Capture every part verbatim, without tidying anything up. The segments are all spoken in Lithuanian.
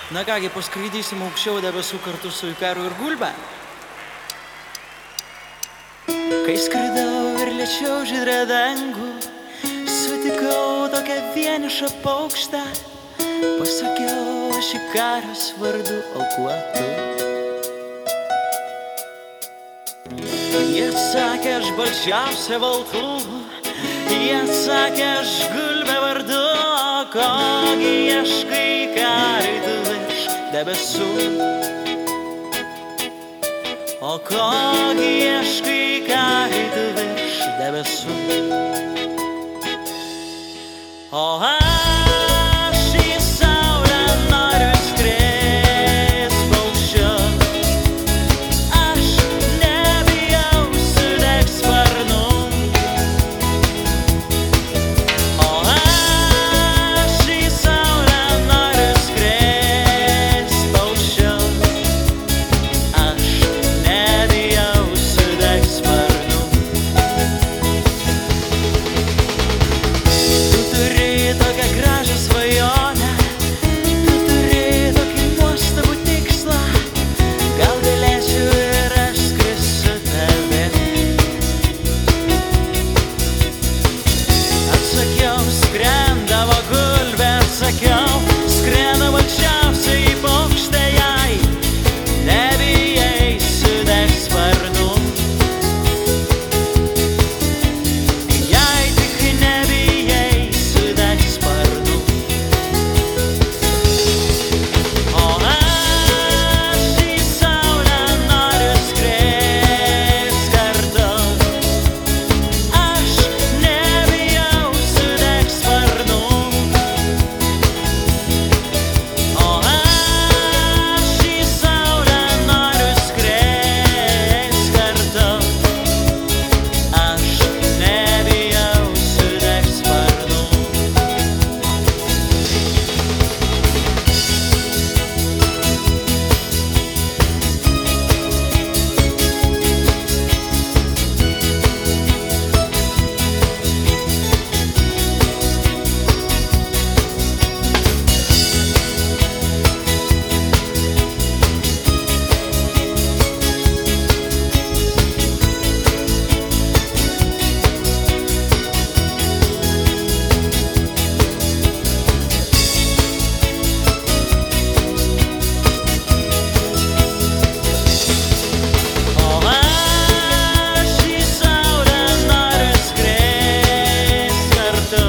Na kągi, paskraidysim aukščiau debesų kartu su Ikaru ir Gulbe. Kai skridau ir lėčiau žydrą dangų, sutikau tokią vienišą paukštę. Pasakiau aš Ikaras vardu, o kuo tu? Jie atsakė aš balčiausia valtų, jie atsakė aš Gulbe vardu, o kogi ieškai Ikarai tu virš debesų? O kogi ieškai Ikarai tu virš debesų? O aš į saulę noriu skrist paukščiu, aš nebijau sudegt sparnų. O aš į saulę noriu skrist paukščiu, aš nebijau sudegt sparnų. Tu turi tokią gražią svajonę, tu turi tokį nuostabų tikslą, gal galėčiau ir aš skrist su tavim. Atsakiau, skrendavo Gulbė, atsakiau, skrenda balčiausiai paukštė, jai nebijai sudegt sparnų. Jei tik nebijai sudegt sparnų. O aš į saulę noriu skrist kartu, aš nebijau sudegt sparnų. O aš į saulę noriu skrist kartu, aš nebijau sudegt sparnų. O aš į saulę noriu skrist kartu,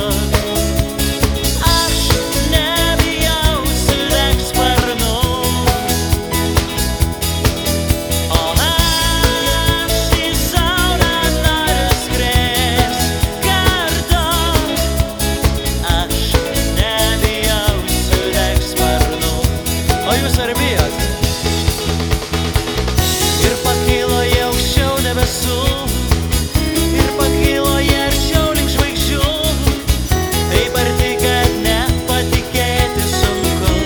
aš nebijau sudegt sparnų. O aš į saulę noriu skrist kartu, aš nebijau sudegt sparnų. O jūs ar bijot? Ir pakilo jie aukščiau debesų, ir pakilo jie arčiau link žvaigždžių, taip arti, kad net patikėti sunku.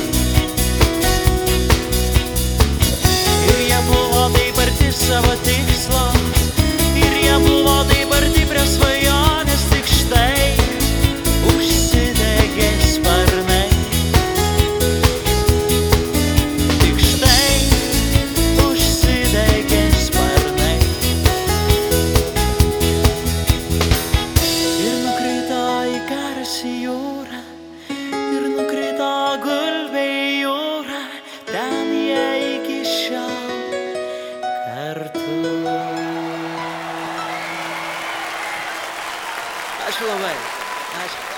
Ir jie buvo taip arti savo tikslo, ir jie buvo taip arti prie svajonės, tik štai užsidegė sparnai. Tik štai užsidegė sparnai. Ir nukrito Ikaras į jūrą, ir nukrito Gulbė į jūrą, ten jie iki šiol kartu. Ačiū labai. Ačiū.